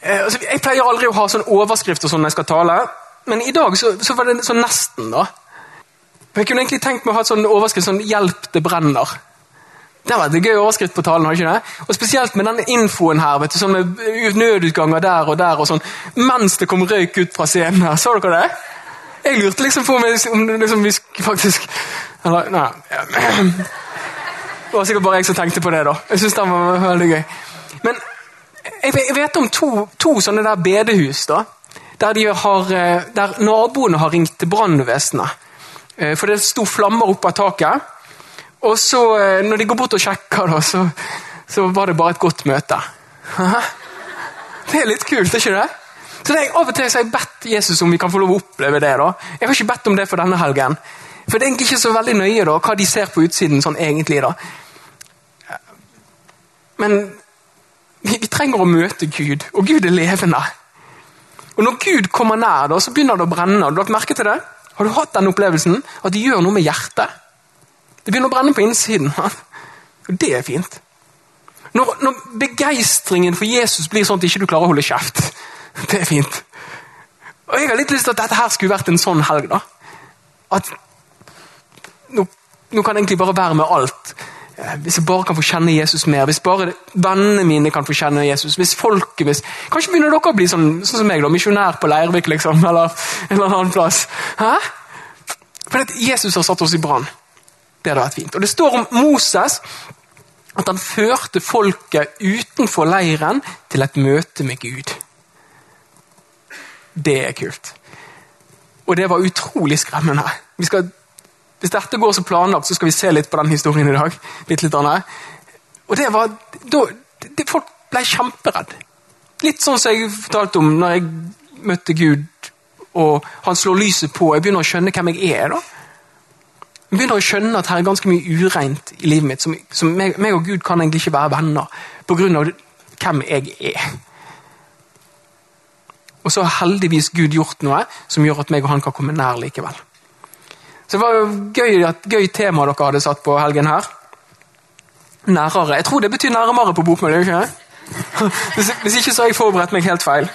Jeg pleier aldri å ha sånn overskrift og sånn når jeg skal tale, men i dag så var det sånn nesten da. For jeg kunne egentlig tenkt meg å ha et sånn overskrift, sånn hjelp det brenner. Det var et gøy overskrift på talen, har ikke det? Og spesielt med denne infoen her, vet du, sånn med nødutganger der og sånn, mens det kom røyk ut fra scenen her. Så dere det? Jeg lurte liksom på om liksom, vi faktisk... Eller, nei. Det var sikkert bare jeg som tenkte på det da. Jeg synes det var veldig gøy. Men jeg vet om to sånne der bedehus da, der naboene har ringt til brannvesenet. For det sto flammer opp av taket. Og så, når de går bort og sjekker da, så var det bare et godt møte. Det er litt kult, ikke det? Så av og til så har jeg bedt Jesus om vi kan få lov å oppleve det da. Jeg har ikke bedt om det for denne helgen. For det er egentlig ikke så veldig nøye da, hva de ser på utsiden sånn egentlig da. Men vi trenger å møte Gud, og Gud er levende. Og når Gud kommer nær da, så begynner det å brenne. Har du lagt merke til det? Har du hatt den opplevelsen? At det gjør noe med hjertet? Det begynner å brenne på innsiden. Og det er fint. Når begeistringen for Jesus blir sånn at ikke du klarer å holde kjeft, det er fint. Og jeg har litt lyst til at dette her skulle vært en sånn helg da. At nå kan jeg egentlig bare være med alt. Hvis jeg bare kan få kjenne Jesus mer, hvis bare vennene mine kan få kjenne Jesus, hvis folket, kanskje begynner dere å bli sånn som meg da, misjonær på Leirvik liksom, eller en eller annen plass. Hæ? For at Jesus har satt oss i brann. Det hadde vært fint. Og det står om Moses at han førte folket utenfor leiren til et møte med Gud. Det er kult. Og det var utrolig skremmende. Hvis dette går så planlagt, så skal vi se litt på den historien i dag. Litt annet. Og det var, folk ble kjemperedd. Litt sånn som jeg fortalte om når jeg møtte Gud, og han slår lyset på, jeg begynner å skjønne hvem jeg er da. Jeg begynner å skjønne at her er ganske mye ureint i livet mitt, som meg og Gud kan egentlig ikke være venner, på grunn av hvem jeg er. Og så har heldigvis Gud gjort noe, som gjør at meg og han kan komme nær likevel. Så det var jo gøy tema dere hadde satt på helgen her. Nærere. Jeg tror det betyr nærmere på bokmål, ikke det? Hvis ikke så har jeg forberedt meg helt feil.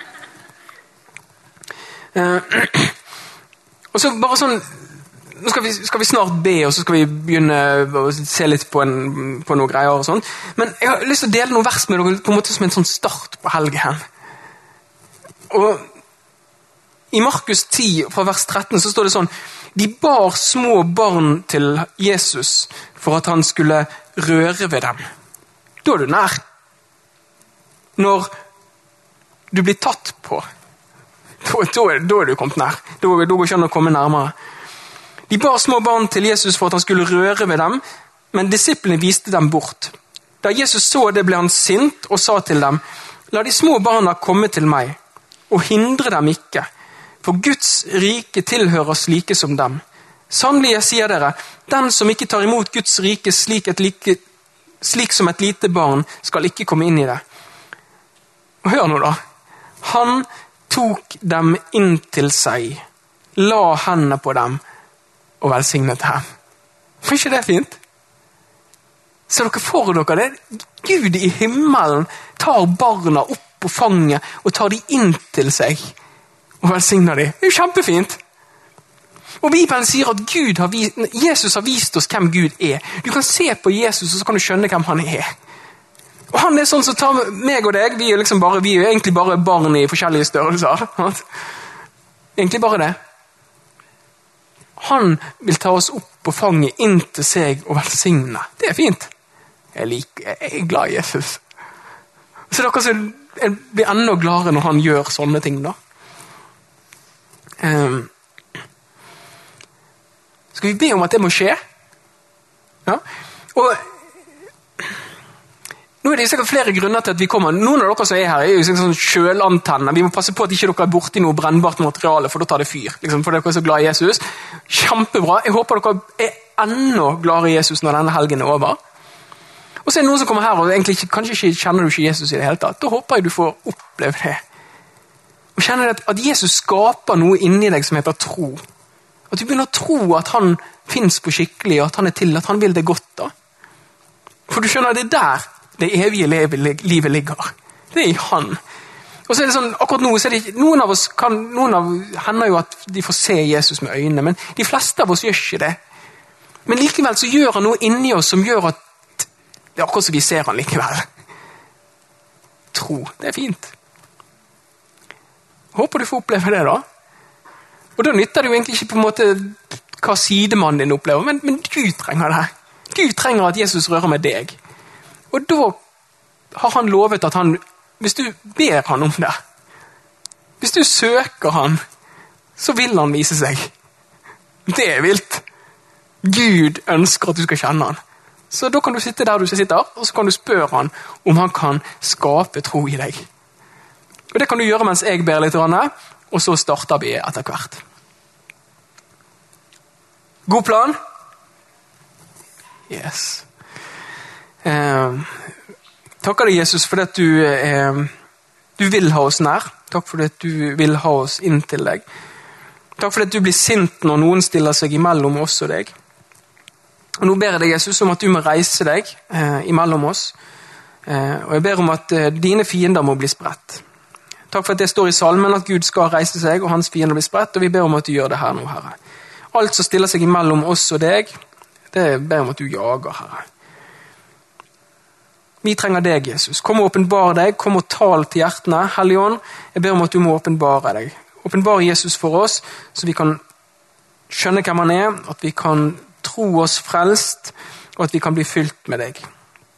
Og så bare sånn, nå skal vi snart be, og så skal vi begynne å se litt på noen greier og sånn. Men jeg har lyst til å dele noen vers med dere på en måte som en sånn start på helgen. Og i Markus 10 fra vers 13 så står det sånn: de bar små barn til Jesus for at han skulle røre ved dem. Da er du nær. Når du blir tatt på, da er du kommet nær. Da går det ikke an å komme nærmere. De bar små barn til Jesus for at han skulle røre ved dem, men disiplene viste dem bort. Da Jesus så det, ble han sint og sa til dem: la de små barna komme til meg, og hindre dem ikke, for Guds rike tilhører slike som dem. Sannelig, jeg sier dere, den som ikke tar imot Guds rike slik som et lite barn, skal ikke komme inn i det. Og hør nå da. Han tok dem inn til seg, la hendene på dem, og velsignet ham. Er ikke det fint? Så dere får dere det? Gud i himmelen tar barna opp på fanget og tar de inn til seg og velsigner de. Det er jo kjempefint. Og Bibelen sier at Jesus har vist oss hvem Gud er. Du kan se på Jesus og så kan du skjønne hvem han er. Og han er sånn som tar meg og deg, vi er egentlig bare barn i forskjellige størrelser. Egentlig bare det. Han vil ta oss opp på fanget inn til seg og velsigne. Det er fint. Jeg er glad i Jesus. Så dere som blir enda gladere når han gjør sånne ting da. Skal vi be om at det må skje? Ja. Og nå er det sikkert flere grunner til at vi kommer. Noen av dere som er her er jo sånn kjølantenne. Vi må passe på at ikke dere er borti noe brennbart materiale, for da tar det fyr. For dere er så glad i Jesus. Kjempebra. Jeg håper dere er enda gladere i Jesus når denne helgen er over. Og så er det noen som kommer her og egentlig kanskje ikke kjenner du ikke Jesus i det hele tatt. Da håper jeg du får oppleve det. Og kjenner at Jesus skaper noe inni deg som heter tro. At du begynner å tro at han finnes på skikkelig, at han er til, at han vil det godt da. For du skjønner, det er der det evige livet ligger. Det er i han. Og så det sånn, akkurat nå, så det, noen hender jo at de får se Jesus med øynene, men de fleste av oss gjør ikke det. Men likevel så gjør han noe inni oss som gjør at det er akkurat som vi ser han likevel. Tro, det er fint. Håper du får oppleve det da. Og da nytter det jo egentlig ikke på en måte hva sidemannen din opplever, men Gud trenger det. Gud trenger at Jesus rører med deg. Og da har han lovet at hvis du ber han om det, hvis du søker han, så vil han vise seg. Det er vilt. Gud ønsker at du skal kjenne han. Så da kan du sitte der du sitter, og så kan du spørre han om han kan skape tro i deg. Og det kan du gjøre mens jeg ber litt, og så starter vi etter hvert. God plan? Yes. Takker deg, Jesus, for at du vil ha oss nær. Takk for at du vil ha oss inn til deg. Takk for at du blir sint når noen stiller seg imellom oss og deg. Og nå ber jeg deg, Jesus, om at du må reise deg imellom oss. Og jeg ber om at dine fiender må bli spredt. Takk for at det står i salmen at Gud skal reise seg, og hans fiender blir spredt, og vi ber om at du gjør det her nå, Herre. Alt som stiller seg imellom oss og deg, det ber om at du jager, Herre. Vi trenger deg, Jesus. Kom og åpenbare deg, kom og tal til hjertene. Hellige Ånd, jeg ber om at du må åpenbare deg. Åpenbare Jesus for oss, så vi kan skjønne hvem han er, at vi kan tro oss frelst, og at vi kan bli fylt med deg.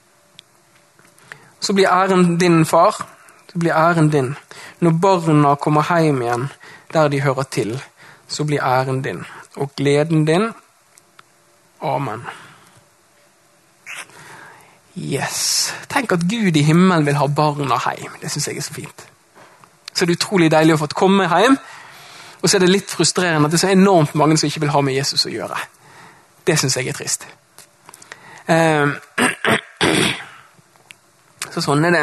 Så blir æren din, far. Så blir æren din. Når barna kommer hjem igjen, der de hører til, så blir æren din. Og gleden din. Amen. Yes. Tenk at Gud i himmelen vil ha barna hjem. Det synes jeg er så fint. Så det er utrolig deilig å få komme hjem, og så er det litt frustrerende at det er så enormt mange som ikke vil ha med Jesus å gjøre. Det synes jeg er trist. Så sånn er det.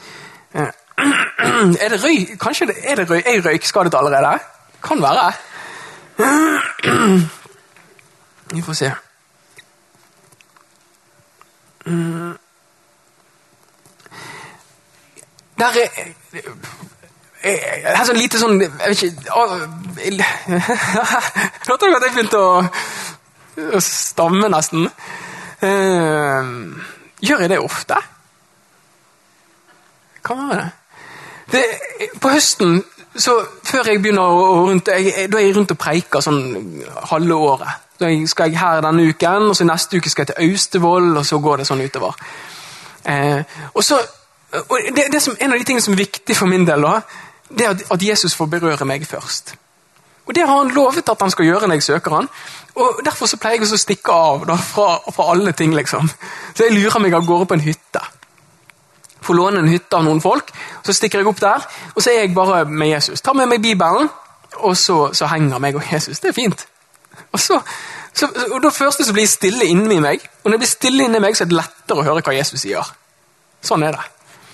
Er det røyk? Kanskje er det røyk? Er jeg røykskadet allerede? Kan være. Vi får se. Der jeg har sånn lite sånn, jeg vet ikke, hørte du at jeg begynte å stamme nesten? Gjør jeg det ofte? Kan være det. På høsten, så før jeg begynner da er jeg rundt og preiker sånn halve året. Da skal jeg her denne uken, og så neste uke skal jeg til Austevoll, og så går det sånn utover. Og det som, en av de tingene som er viktig for min del da, det er at Jesus får berøre meg først. Og det har han lovet at han skal gjøre når jeg søker han. Og derfor så pleier jeg også å stikke av da, fra alle ting, liksom. Så jeg lurer meg av gårde på en hytte. Får låne en hytte av noen folk, så stikker jeg opp der, og så er jeg bare med Jesus. Tar med meg Bibelen, og så henger meg og Jesus. Det er fint. Og da første så blir jeg stille inni meg, og når jeg blir stille inni meg, så er det lettere å høre hva Jesus sier. Sånn er det.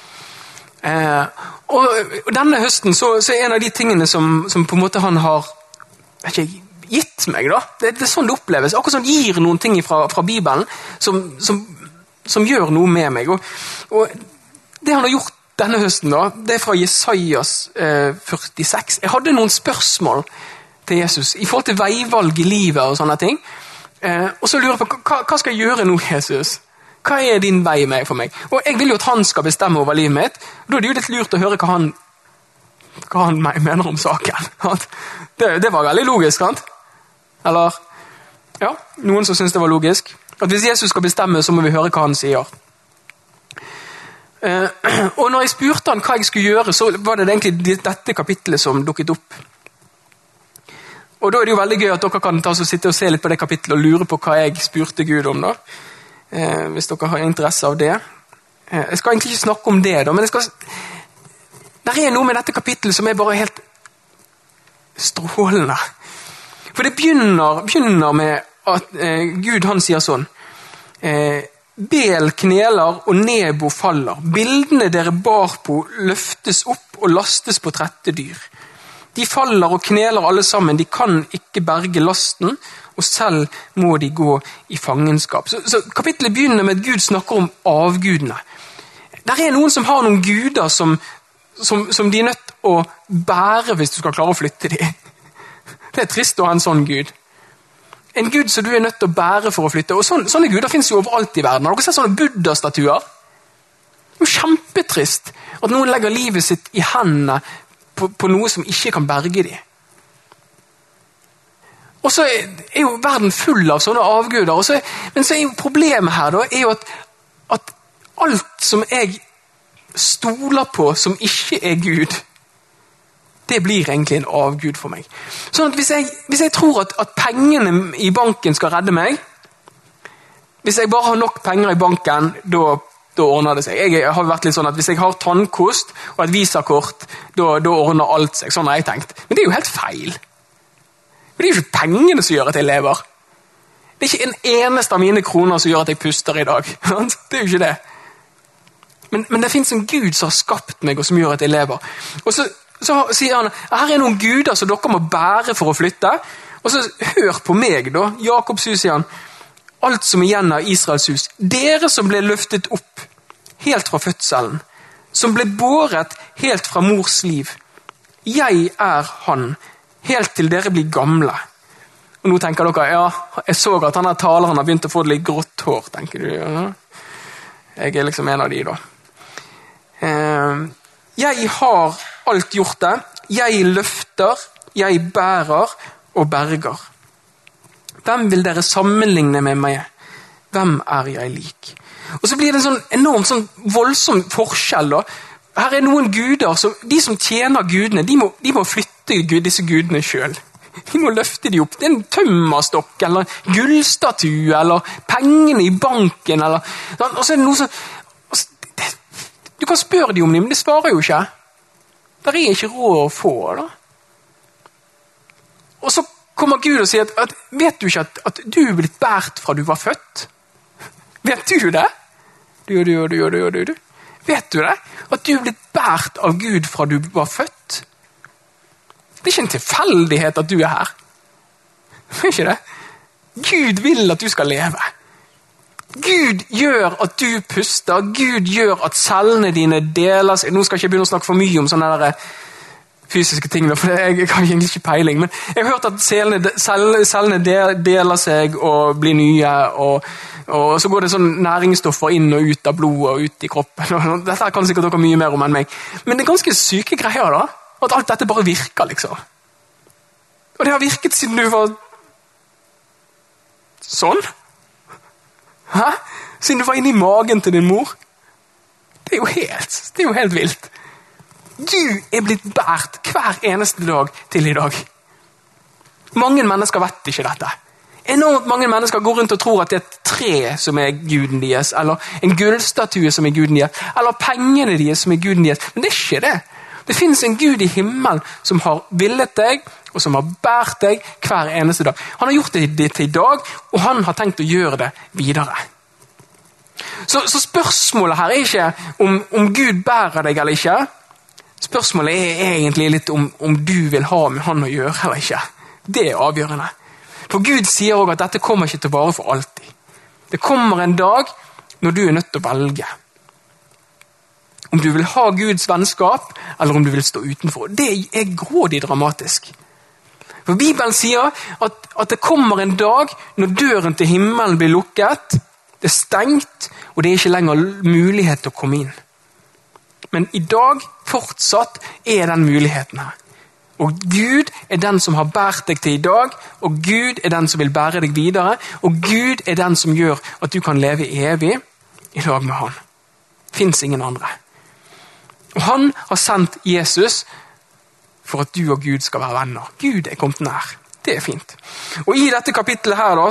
Og denne høsten så er en av de tingene som på en måte han har gitt meg da, det er sånn det oppleves, akkurat sånn gir noen ting fra Bibelen som gjør noe med meg, og det han har gjort denne høsten da, det er fra Jesajas 46. Jeg hadde noen spørsmål til Jesus i forhold til veivalg i livet og sånne ting, og så lurer jeg på, hva skal jeg gjøre nå, Jesus? Hva er din vei med for meg? Og jeg vil jo at han skal bestemme over livet mitt. Da er det jo litt lurt å høre hva han mener om saken. Det var veldig logisk, sant? Eller, ja, noen som synes det var logisk. At hvis Jesus skal bestemme, så må vi høre hva han sier. Og når jeg spurte han hva jeg skulle gjøre, så var det egentlig dette kapittelet som dukket opp. Og da er det jo veldig gøy at dere kan sitte og se litt på det kapittelet og lure på hva jeg spurte Gud om da. Hvis dere har interesse av det. Jeg skal egentlig ikke snakke om det da, men det er noe med dette kapittelet som er bare helt strålende. For det begynner med at Gud han sier sånn, Bel kneler og Nebo faller. Bildene dere bar på løftes opp og lastes på trette dyr. De faller og kneler alle sammen, de kan ikke berge lasten, og selv må de gå i fangenskap. Så kapittelet begynner med at Gud snakker om avgudene. Der er noen som har noen guder som som de er nødt å bære hvis du skal klare å flytte dem. Det er trist å ha en sånn Gud. En Gud som du er nødt til å bære for å flytte. Og sånne guder finnes jo overalt i verden. Har dere sett sånne Buddha-statuer? Det er jo kjempetrist at noen legger livet sitt i hendene på noe som ikke kan berge dem. Og så er jo verden full av sånne avguder. Men så er jo problemet her da, er jo at alt som jeg stoler på som ikke er Gud, det blir egentlig en avgud for meg. Sånn at hvis jeg tror at pengene i banken skal redde meg, hvis jeg bare har nok penger i banken, da ordner det seg. Jeg har vært litt sånn at hvis jeg har tannkost og et visakort, da ordner alt seg. Sånn har jeg tenkt. Men det er jo helt feil. Men det er jo ikke pengene som gjør at jeg lever. Det er ikke en eneste av mine kroner som gjør at jeg puster i dag. Det er jo ikke det. Men det finnes en Gud som har skapt meg og som gjør at jeg lever. Og så sier han, her er noen guder som dere må bære for å flytte. Og så hør på meg da. Jakobs hus, sier han, alt som igjen av Israels hus, dere som ble løftet opp helt fra fødselen, som ble båret helt fra mors liv. Jeg er han, helt til dere blir gamle. Og nå tenker dere, ja, jeg så at han her taleren har begynt å få litt grått hår, tenker du. Ja. Jeg er liksom en av de da. Jeg har alt gjort det. Jeg løfter, jeg bærer og berger. Hvem vil dere sammenligne med meg? Hvem er jeg lik? Og så blir det en sånn enormt sånn voldsom forskjell da. Her er noen guder, de som tjener gudene, de må flytte disse gudene selv. De må løfte de opp. Det er en tømmerstokk, eller en gullstatue, eller pengene i banken, eller... Og så er det noe som... Du kan spørre de om dem, men det svarer jo ikke. Der er ikke råd å få, da. Og så kommer Gud og sier at vet du ikke at du er blitt bært fra du var født? Vet du det? Du. Vet du det? At du er blitt bært av Gud fra du var født? Det er ikke en tilfeldighet at du er her. Det er ikke det. Gud vil at du skal leve. Gud gjør at du puster. Gud gjør at cellene dine deler seg. Nå skal jeg ikke begynne å snakke for mye om sånne der fysiske ting, for jeg har egentlig ikke peiling. Men jeg har hørt at cellene deler seg og blir nye, og så går det sånn næringsstoffer inn og ut av blodet og ut i kroppen. Dette kan sikkert dere mye mer om enn meg. Men det er ganske syke greier da. At alt dette bare virker, liksom. Og det har virket siden du var sånn. Hæ? Siden du var inne i magen til din mor. Det er jo helt vilt. Du er blitt bært hver eneste dag til i dag. Mange mennesker vet ikke dette. Enormt mange mennesker går rundt og tror at det er et tre som er guden deres, eller en gullstatue som er guden deres, eller pengene deres som er guden deres. Men det er ikke det. Det finnes en Gud i himmelen som har villet deg, og som har bært deg hver eneste dag. Han har gjort det til i dag, og han har tenkt å gjøre det videre. Så spørsmålet her er ikke om Gud bærer deg eller ikke. Spørsmålet er egentlig litt om du vil ha med han å gjøre eller ikke. Det er avgjørende. For Gud sier også at dette kommer ikke til å vare for alltid. Det kommer en dag når du er nødt til å velge. Om du vil ha Guds vennskap, eller om du vil stå utenfor. Det er grådig dramatisk. For Bibelen sier at det kommer en dag når døren til himmelen blir lukket, det er stengt, og det er ikke lenger mulighet til å komme inn. Men i dag fortsatt er den muligheten her. Og Gud er den som har bært deg til i dag, og Gud er den som vil bære deg videre, og Gud er den som gjør at du kan leve evig i lag med han. Finns ingen andre. Og han har sendt Jesus for at du og Gud skal være venner. Gud er kommet nær. Det er fint. Og i dette kapittelet her da,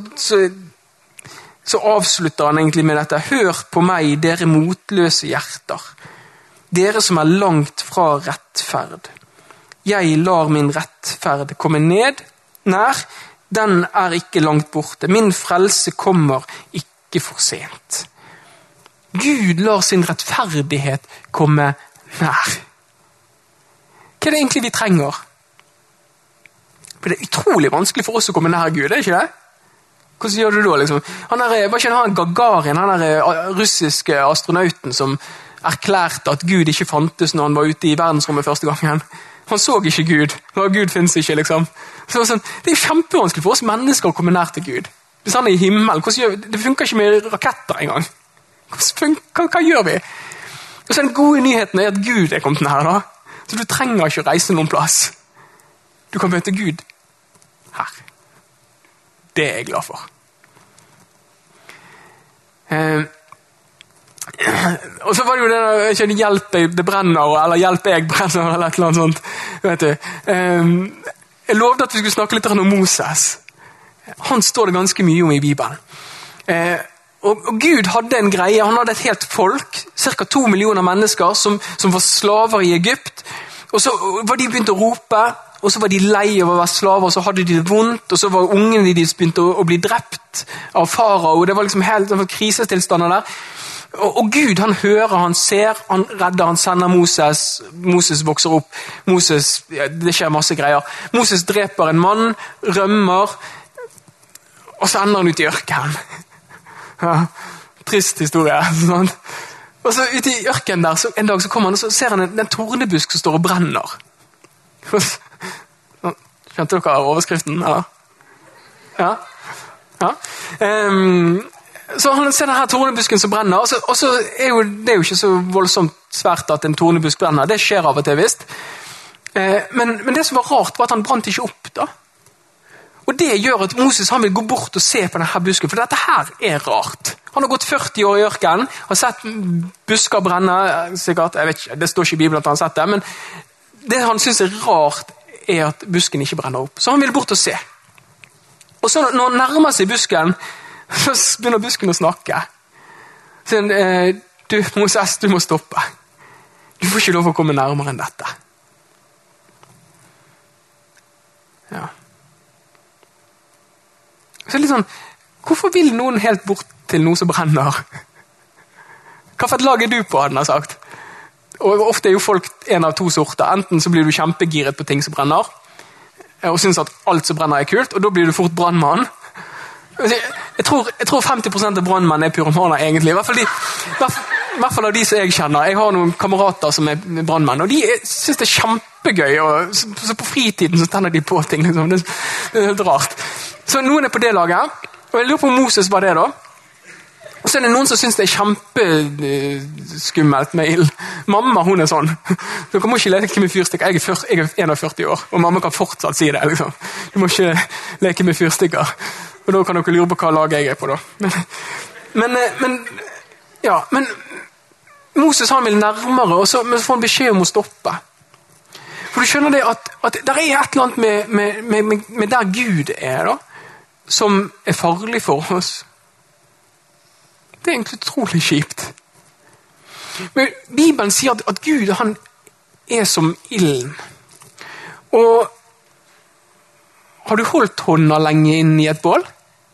så avslutter han egentlig med dette. Hør på meg, dere motløse hjerter. Dere som er langt fra rettferd. Jeg lar min rettferd komme nær. Den er ikke langt borte. Min frelse kommer ikke for sent. Gud lar sin rettferdighet komme nær. Hva er det egentlig vi trenger? For det er utrolig vanskelig for oss å komme nær Gud, er det ikke det? Hvordan gjør du da, liksom? Var ikke han Gagarin, han russiske astronauten som, erklærte at Gud ikke fantes når han var ute i verdensrommet første gangen. Han så ikke Gud. Gud finnes ikke, liksom. Så det er kjempevanskelig for oss mennesker å komme nær til Gud. Hvis han er i himmelen, det funker ikke med raketter engang. Hva gjør vi? Og så den gode nyheten er at Gud er kommet nær, da. Så du trenger ikke å reise noen plass. Du kan møte Gud her. Det er jeg glad for. Og så var det jo det der, ikke hjelp det brenner, eller hjelp jeg brenner, eller et eller annet sånt. Vet du. Jeg lovde at vi skulle snakke litt om Moses. Han står det ganske mye om i Bibelen. Og Gud hadde en greie, han hadde et helt folk, cirka 2 millioner mennesker som var slaver i Egypt, og så var de begynt å rope, og så var de lei av å være slaver, og så hadde de det vondt, og så var ungene deres begynt å bli drept av farao, og det var liksom helt krisetilstander der. Og Gud, han hører, han ser, han redder, han sender Moses. Moses vokser opp. Det skjer masse greier. Moses dreper en mann, rømmer, og så ender han ut i ørkenen. Ja, trist historie. Sånn. Og så ute i ørkenen der, så en dag så kommer han, og så ser han en tornebusk som står og brenner. Skjønte dere overskriften, eller? Ja. Så han ser denne tornebusken som brenner, og så er det jo ikke så voldsomt svært at en tornebusk brenner. Det skjer av og til, visst. Men det som var rart var at han brant ikke opp, da. Og det gjør at Moses han vil gå bort og se på denne busken, for dette her er rart. Han har gått 40 år i ørkenen, har sett busker brenne, sikkert, jeg vet ikke, det står ikke i Bibelen at han har sett det, men det han synes er rart er at busken ikke brenner opp. Så han vil bort og se. Og så når han nærmer seg busken, så begynner busken å snakke. Så du Moses, du må stoppe. Du får ikke lov å komme nærmere enn dette. Ja. Så litt sånn, hvorfor vil noen helt bort til noe som brenner? Hva for et lag er du på, hadde han sagt? Og ofte er jo folk en av 2 sorter. Enten så blir du kjempegiret på ting som brenner, og synes at alt som brenner er kult, og da blir du fort brannmann. Jeg tror 50% av brannmenn er pyromaner egentlig, i hvert fall av de som jeg kjenner. Jeg har noen kamerater som er brannmenn, og de synes det er kjempegøy, og så på fritiden så tenner de på ting, liksom. Det er helt rart. Så noen er på det laget, og jeg lurer på om Moses var det da. Og så er det noen som synes det er kjempeskummelt med ild. Mamma, hun er sånn. Dere må ikke leke med fyrstikker. Jeg er 41 år, og mamma kan fortsatt si det. Liksom. Du må ikke leke med fyrstikker. Og da kan dere lure på hva lag jeg er på da. Men Moses han vil nærmere, og så får han beskjed om å stoppe. For du skjønner det at der er et eller annet med der Gud er da, som er farlig for oss. Det er egentlig utrolig kjipt. Men Bibelen sier at Gud han er som ilden. Og har du holdt hånda lenge inn i et bål?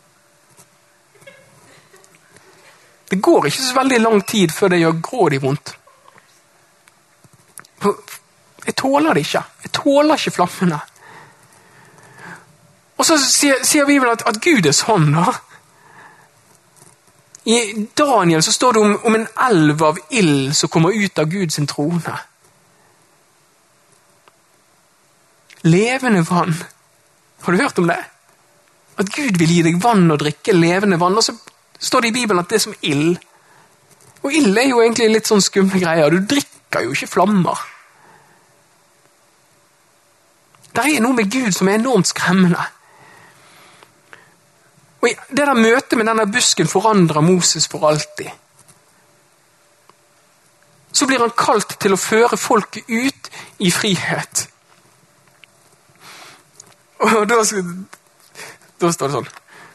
Det går ikke så veldig lang tid før det gjør grådig vondt. Jeg tåler det ikke. Jeg tåler ikke flammene. Og så sier Bibelen at Gud er sånn da. I Daniel så står det om en elv av ild som kommer ut av Guds trone. Levende vann. Har du hørt om det? At Gud vil gi deg vann og drikke levende vann, og så står det i Bibelen at det er som ild. Og ild er jo egentlig litt sånn skumle greier. Du drikker jo ikke flammer. Det er noe med Gud som er enormt skremmende. Og det der møtet med denne busken forandrer Moses for alltid. Så blir han kalt til å føre folket ut i frihet. Og da står det sånn.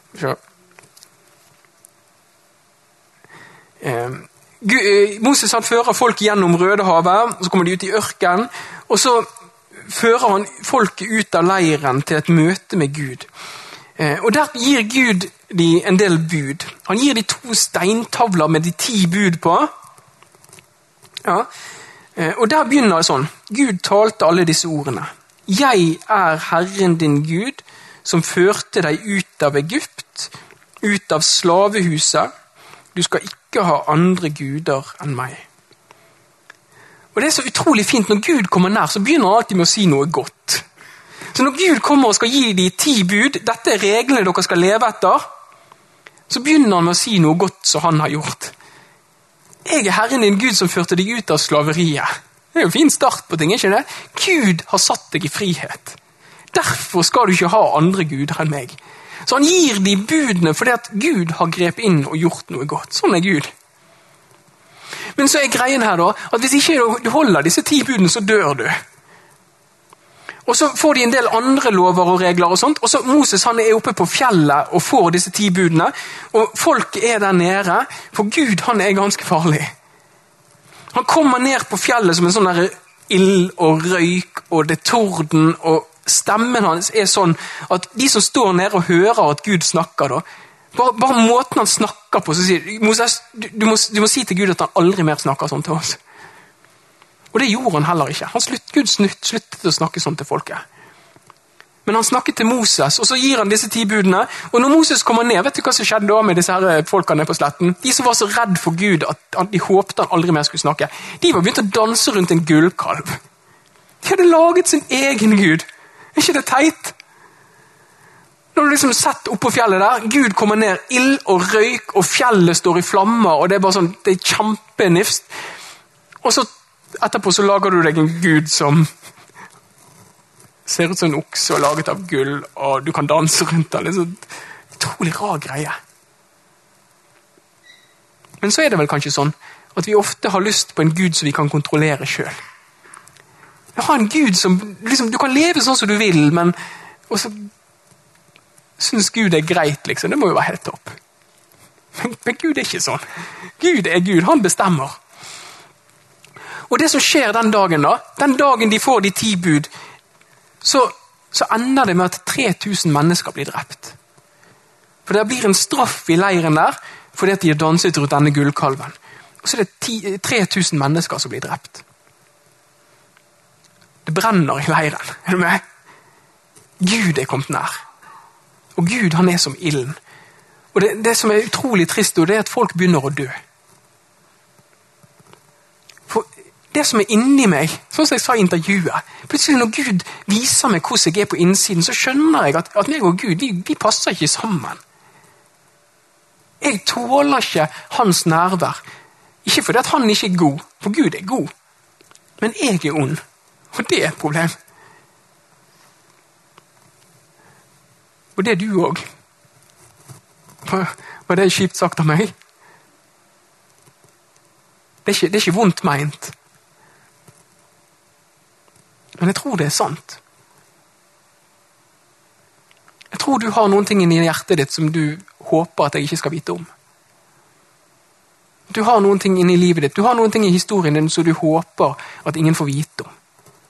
Moses han fører folk gjennom Rødehavet, og så kommer de ut i ørkenen, og så fører han folket ut av leiren til et møte med Gud. Og der gir Gud de en del bud. Han gir de 2 steintavler med de 10 bud på. Ja. Og der begynner det sånn. Gud talte alle disse ordene. Jeg er Herren din Gud, som førte deg ut av Egypt, ut av slavehuset. Du skal ikke ha andre guder enn meg. Og det er så utrolig fint, når Gud kommer nær, så begynner han alltid med å si noe godt. Så når Gud kommer og skal gi de 10 bud, dette er reglene dere skal leve etter, så begynner han med å si noe godt som han har gjort. Jeg er Herren din Gud som førte deg ut av slaveriet. Det er jo en fin start på ting, ikke det? Gud har satt deg i frihet. Derfor skal du ikke ha andre guder enn meg. Så han gir de budene fordi at Gud har grepet inn og gjort noe godt. Sånn er Gud. Men så er greien her da, at hvis ikke du holder disse 10 budene, så dør du. Og så får de en del andre lover og regler og sånt, og så Moses han er oppe på fjellet og får disse 10 budene, og folk er der nede, for Gud han er ganske farlig. Han kommer ned på fjellet som en sånn der ild og røyk, og det er torden, og stemmen hans er sånn at de som står nede og hører at Gud snakker da, bare måten han snakker på, så sier Moses, du må si til Gud at han aldri mer snakker sånn til oss. Og det gjorde han heller ikke. Gud sluttet å snakke sånn til folket. Men han snakket til Moses, og så gir han disse 10 budene, og når Moses kommer ned, vet du hva som skjedde da med disse her folkene på sletten? De som var så redd for Gud at de håpte han aldri mer skulle snakke, de var begynt å danse rundt en gullkalv. De hadde laget sin egen Gud. Er ikke det teit? Når du liksom sett opp på fjellet der, Gud kommer ned, ild og røyk, og fjellet står i flammer, og det er bare sånn, det er kjempenifst. Og så etterpå så lager du deg en Gud som ser ut som en okse og laget av gull, og du kan danse rundt den. Det er så utrolig rar greie. Men så er det vel kanskje sånn, at vi ofte har lyst på en Gud som vi kan kontrollere selv. Vi har en Gud som, liksom, du kan leve sånn som du vil, men og så synes Gud er greit, liksom. Det må jo være helt topp. Men Gud er ikke sånn. Gud er Gud, han bestemmer. Og det som skjer den dagen da, den dagen de får de 10 bud, så ender det med at 3000 mennesker blir drept. For det blir en straff i leiren der, fordi at de har danset rundt denne gullkalven. Og så er det 3000 mennesker som blir drept. Det brenner i leiren, er du med? Gud er kommet nær. Og Gud, han er som ilden. Og det som er utrolig trist, det er at folk begynner å dø. For det som er inni meg, sånn som jeg sa i intervjuet, plutselig når Gud viser meg hvordan jeg er på innsiden, så skjønner jeg at meg og Gud, vi passer ikke sammen. Jeg tåler ikke hans nærvær. Ikke fordi at han ikke er god, for Gud er god. Men jeg er ond, og det er et problem. Og det er du også. Var det kjipt sagt av meg? Det er ikke vondt meint. Men jeg tror det er sant. Jeg tror du har noen ting i hjertet ditt som du håper at jeg ikke skal vite om. Du har noen ting i livet ditt, du har noen ting i historien din som du håper at ingen får vite om.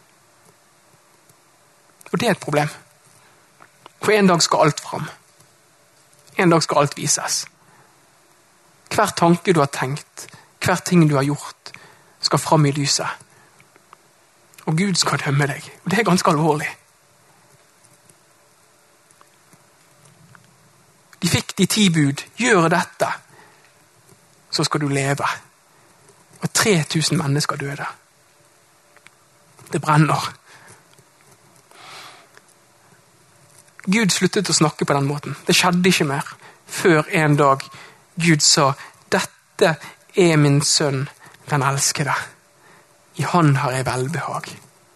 Og det er et problem. For en dag skal alt fram. En dag skal alt vises. Hver tanke du har tenkt, hver ting du har gjort, skal fram i lyset. Og Gud skal dømme deg. Og det er ganske alvorlig. De fikk de 10 bud. Gjør dette, så skal du leve. Og 3000 mennesker døde. Det brenner. Gud sluttet å snakke på den måten. Det skjedde ikke mer. Før en dag Gud sa, dette er min sønn, den elskede. I han har jeg velbehag.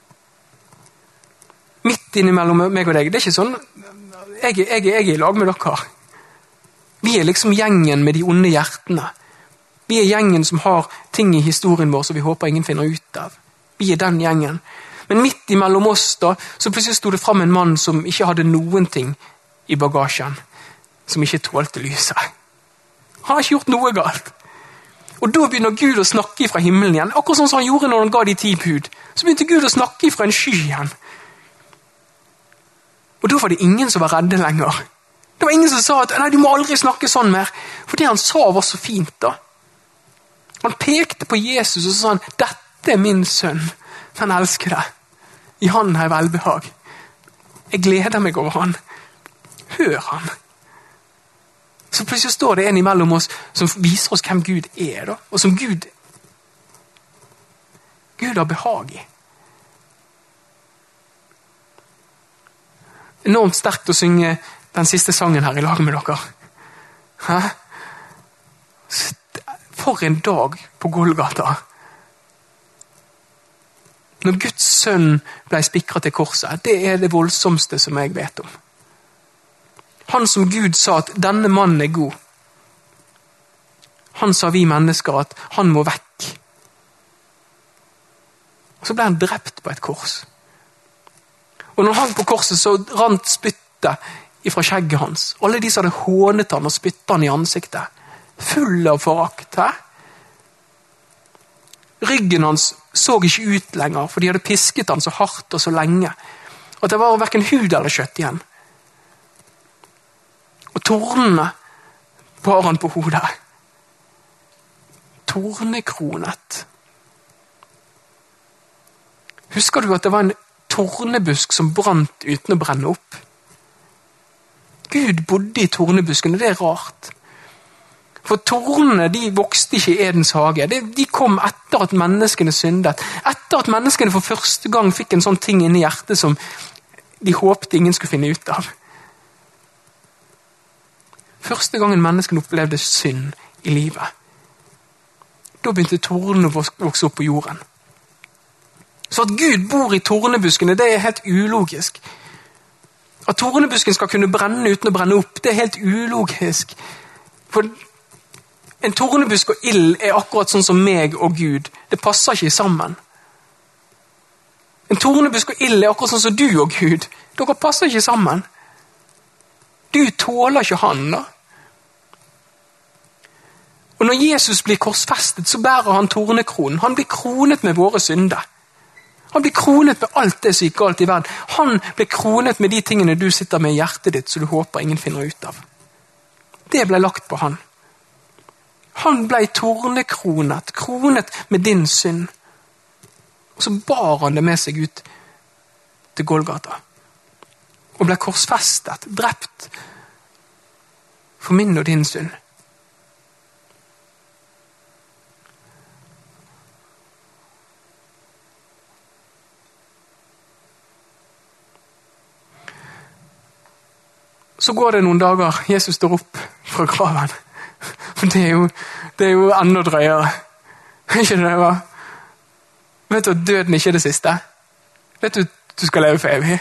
Midt innimellom meg og deg, det er ikke sånn, jeg er i lag med dere. Vi er liksom gjengen med de onde hjertene. Vi er gjengen som har ting i historien vår som vi håper ingen finner ut av. Vi er den gjengen. Men midt imellom oss da, så plutselig stod det frem en mann som ikke hadde noen ting i bagasjen, som ikke tålte lyset. Han har ikke gjort noe galt. Og da begynner Gud å snakke fra himmelen igjen, akkurat sånn som han gjorde når han ga de 10 bud. Så begynte Gud å snakke fra en sky igjen. Og da var det ingen som var redde lenger. Det var ingen som sa at, nei, du må aldri snakke sånn mer. For det han sa var så fint da. Han pekte på Jesus og sa han, dette er min sønn. Han elsker deg. I han har jeg velbehag. Jeg gleder meg over han. Hør han. Så plutselig står det en imellom oss som viser oss hvem Gud er da. Og som Gud Gud har behag i. Enormt sterkt å synge den siste sangen her i lag med dere. Hæ? For en dag på Golgata. Når Guds sønn ble spikret til korset, det er det voldsomste som jeg vet om. Han som Gud sa at denne mannen er god. Han sa vi mennesker at han må vekk. Og så ble han drept på et kors. Og når han hang på korset, så rant spyttet ifra skjegget hans. Alle de som hadde hånet han og spyttet han i ansiktet. Full av forakt. Ryggen hans så ikke ut lenger, for de hadde pisket han så hardt og så lenge. At det var hverken hud eller kjøtt igjen. Og tornene bar han på hodet. Tornekronet. Husker du at det var en tornebusk som brant uten å brenne opp? Gud bodde i tornebusken, og det er rart. For tornene, de vokste ikke i Edens hage. De kom etter at menneskene syndet. Etter at menneskene for første gang fikk en sånn ting inn i hjertet som de håpte ingen skulle finne ut av. Første gangen menneskene opplevde synd i livet. Da begynte tornene å vokse opp på jorden. Så at Gud bor i tornebuskene, det er helt ulogisk. At tornebusken skal kunne brenne uten å brenne opp, det er helt ulogisk. For en tornebusk og ild er akkurat sånn som meg og Gud. Det passer ikke sammen. En tornebusk og ild er akkurat sånn som du og Gud. Dere passer ikke sammen. Du tåler ikke han da. Og når Jesus blir korsfestet, så bærer han tornekronen. Han blir kronet med våre synder. Han blir kronet med alt det som gikk galt i verden. Han blir kronet med de tingene du sitter med i hjertet ditt, så du håper ingen finner ut av. Det ble lagt på han. Han ble tornekronet, kronet med din synd. Og så bar han det med seg ut til Golgata. Og ble korsfestet, drept for min og din synd. Så går det noen dager, Jesus står opp fra graven. For det er jo enda drøyere. Ikke det var? Vet du at døden ikke er det siste? Vet du at du skal leve for evig?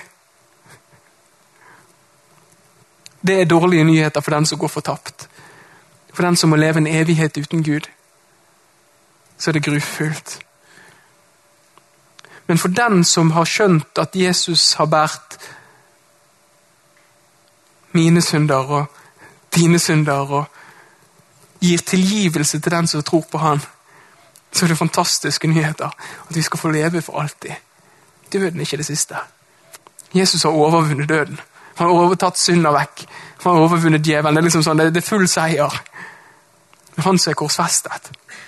Det er dårlige nyheter for den som går fortapt. For den som må leve en evighet uten Gud. Så er det grufullt. Men for den som har skjønt at Jesus har båret mine synder og dine synder og gir tilgivelse til den som tror på han, så er det fantastiske nyheter at vi skal få leve for alltid. Døden er ikke det siste. Jesus har overvunnet døden. Han har overtatt synder vekk. Han har overvunnet djevelen. Det er liksom sånn, det er full seier. Han som er korsfestet.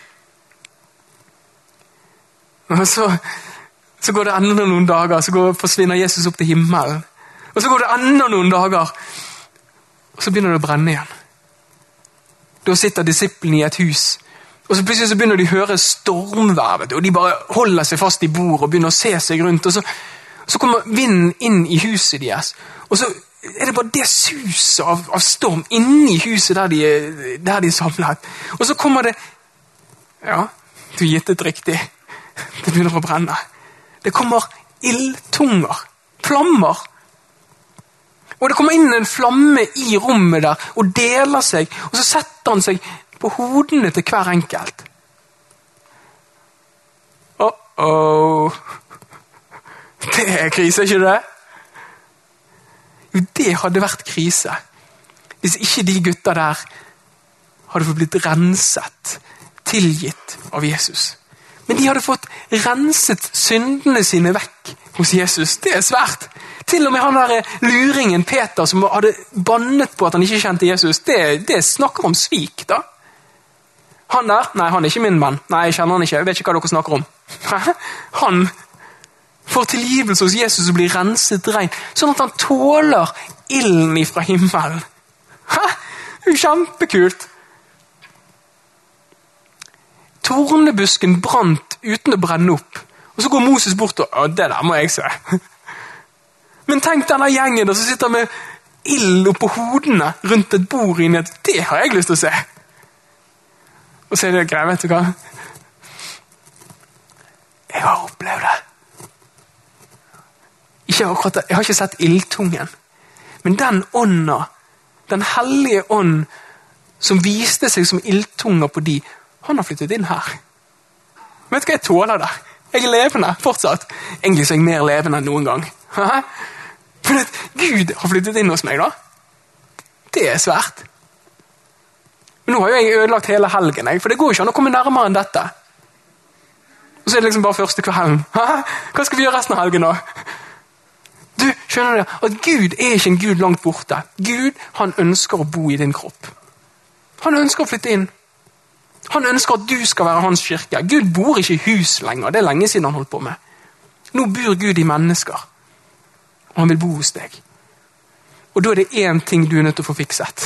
Og så går det enda noen dager, så forsvinner Jesus opp til himmelen. Og så går det enda noen dager, og så begynner det å brenne igjen. Da sitter disiplene i et hus, og så plutselig så begynner de å høre stormvær, og de bare holder seg fast i bord og begynner å se seg rundt, og så kommer vinden inn i huset deres, og så er det bare det suset av storm inni huset der de er samlet. Og så kommer det, ja, du gittet riktig, det begynner å brenne. Det kommer ildtunger, flammer, og det kommer inn en flamme i rommet der, og deler seg, og så setter han seg på hodene til hver enkelt. Det er krise, ikke det? Jo, det hadde vært krise. Hvis ikke de gutta der hadde fått blitt renset, tilgitt av Jesus. Men de hadde fått renset syndene sine vekk hos Jesus. Det er svært. Til og med han der luringen Peter som hadde bannet på at han ikke kjente Jesus, det snakker om svik da. Han der, nei han er ikke min mann, nei jeg kjenner han ikke, jeg vet ikke hva dere snakker om. Han får tilgivelse hos Jesus og blir renset rein, sånn at han tåler ilden ifra himmelen. Det er kjempekult. Tornebusken brant uten å brenne opp, Og så går Moses bort og, det der må jeg se. Men tenk denne gjengen som sitter med ild oppå hodene rundt et bord inne, det har jeg lyst til å se. Og så det greit, vet du hva? Jeg har opplevd det. Jeg har ikke sett ildtungen, men den ånden, den hellige ånd som viste seg som ildtunger på de, han har flyttet inn her. Vet du hva, jeg tåler det. Jeg er levende fortsatt. Egentlig så er jeg mer levende enn noen gang. For at Gud har flyttet inn hos meg da. Det er svært. Men nå har jeg ødelagt hele helgen, for det går ikke an å komme nærmere enn dette. Og så er det liksom bare første kvelden. Hva skal vi gjøre resten av helgen da? Du, skjønner du at Gud er ikke en Gud langt borte. Gud, han ønsker å bo i din kropp. Han ønsker å flytte inn. Han ønsker at du skal være hans kirke. Gud bor ikke i hus lenger, det er lenge siden han holdt på med. Nå bor Gud i mennesker. Og han vil bo hos deg. Og da er det en ting du er nødt til å få fikset.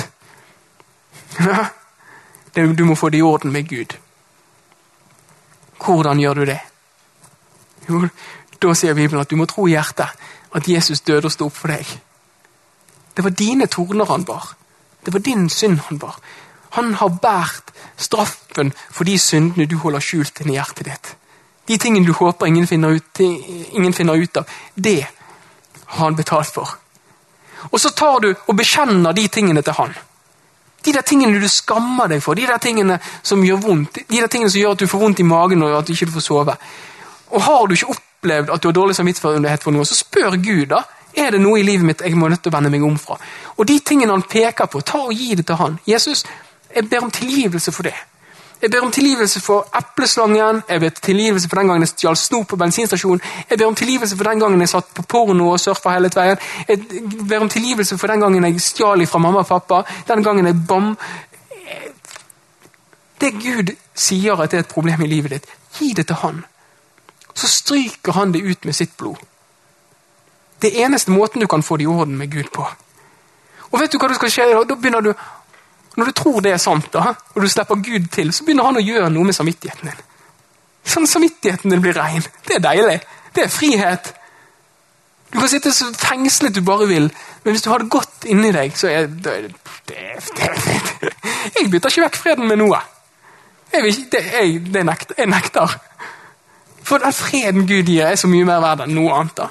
Du må få det i orden med Gud. Hvordan gjør du det? Jo, da sier Bibelen at du må tro i hjertet at Jesus døde og stod opp for deg. Det var dine torner han bar. Det var din synd han bar. Han har bært straffen for de syndene du holder skjult inn i hjertet ditt. De tingene du håper ingen finner ut av, det har han betalt for. Og så tar du og bekjenner de tingene til han. De der tingene du skammer deg for, de der tingene som gjør vondt, de der tingene som gjør at du får vondt i magen og at du ikke får sove. Og har du ikke opplevd at du har dårlig samvittighet for noe, så spør Gud da, er det noe i livet mitt jeg må nødt til å vende meg om fra? Og de tingene han peker på, ta og gi det til han. Jesus, jeg ber om tilgivelse for det. Jeg ber om tilgivelse for epleslangen, jeg ber om tilgivelse for den gangen jeg stjal snop på bensinstasjonen, jeg ber om tilgivelse for den gangen jeg satt på porno og surfa hele veien, jeg ber om tilgivelse for den gangen jeg stjal fra mamma og pappa, den gangen jeg Det Gud sier at det er et problem i livet ditt, gi det til han. Så stryker han det ut med sitt blod. Det er eneste måten du kan få det i orden med Gud på. Og vet du hva du skal skje? Da begynner du, når du tror det er sant, da, og du slipper Gud til, så begynner han å gjøre noe med samvittigheten din. Sånn samvittigheten din blir ren. Det er deilig. Det er frihet. Du kan sitte så fengslet du bare vil, men hvis du har det godt inni deg, så er det Jeg bytter ikke vekk freden med noe. Jeg nekter. For den freden Gud gir er så mye mer verd enn noe annet da.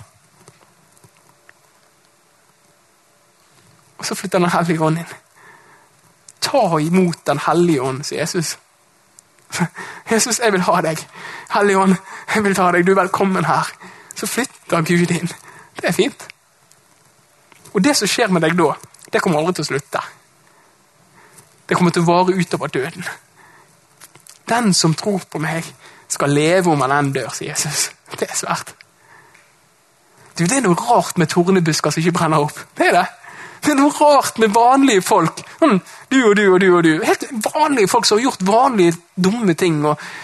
Og så flytter den hellige ånd inn. Ta imot den hellige ånd, sier Jesus. Jesus, jeg vil ha deg. Hellige ånd, jeg vil ha deg. Du er velkommen her. Så flytter Gud inn. Det er fint. Og det som skjer med deg da, det kommer aldri til å slutte. Det kommer til å vare utover døden. Den som tror på meg, skal leve om han dør, sier Jesus. Det er svært. Du, det er noe rart med tornebusker som ikke brenner opp. Det er det. Det er noe rart med vanlige folk. Du og du og du og du. Helt vanlige folk som har gjort vanlige dumme ting.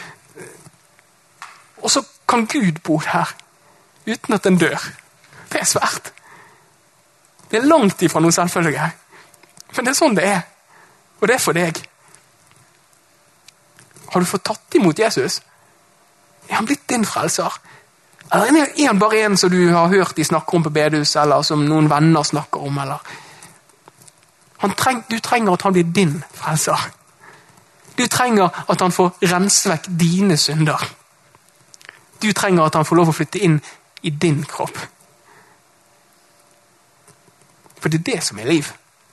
Og så kan Gud bo her, uten at den dør. Det er svært. Det er langt ifra noen selvfølge. Men det er sånn det er. Og det er for deg. Har du fått tatt imot Jesus? Er han blitt din frelser? Eller er han bare en som du har hørt de snakker om på bedehus, eller som noen venner snakker om, eller? Du trenger at han blir din frelser. Du trenger at han får rense vekk dine synder. Du trenger at han får lov å flytte inn i din kropp. For det er det som er liv.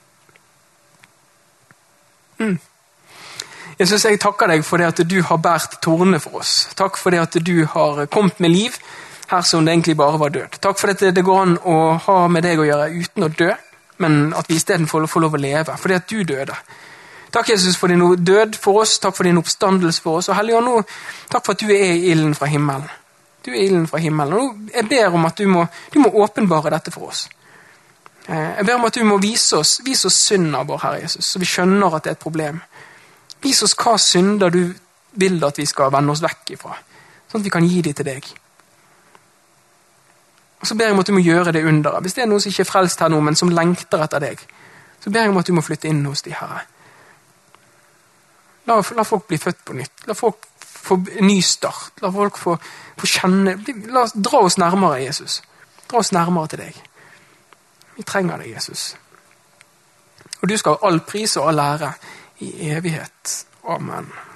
Jeg takker deg for det at du har bært tornene for oss. Takk for det at du har kommet med liv her som det egentlig bare var død. Takk for at det går an å ha med deg å gjøre uten å dø, men at vi i stedet får lov å leve, fordi at du døde. Takk, Jesus, for din død for oss, takk for din oppstandelse for oss, og Helligånd, nå, takk for at du er ilden fra himmelen. Du er ilden fra himmelen, og nå, jeg ber om at du må åpenbare dette for oss. Jeg ber om at du må vise oss synden vår, Herre Jesus, så vi skjønner at det er et problem. Vis oss hva synder du vil at vi skal vende oss vekk ifra, sånn at vi kan gi dem til deg. Og så ber jeg om at du må gjøre det underet. Hvis det er noen som ikke er frelst her nå, men som lengter etter deg, så ber jeg om at du må flytte inn hos de Herre. La folk bli født på nytt. La folk få en ny start. La folk få kjenne, dra oss nærmere Jesus. Dra oss nærmere til deg. Vi trenger deg, Jesus. Og du skal ha all pris og all ære i evighet. Amen.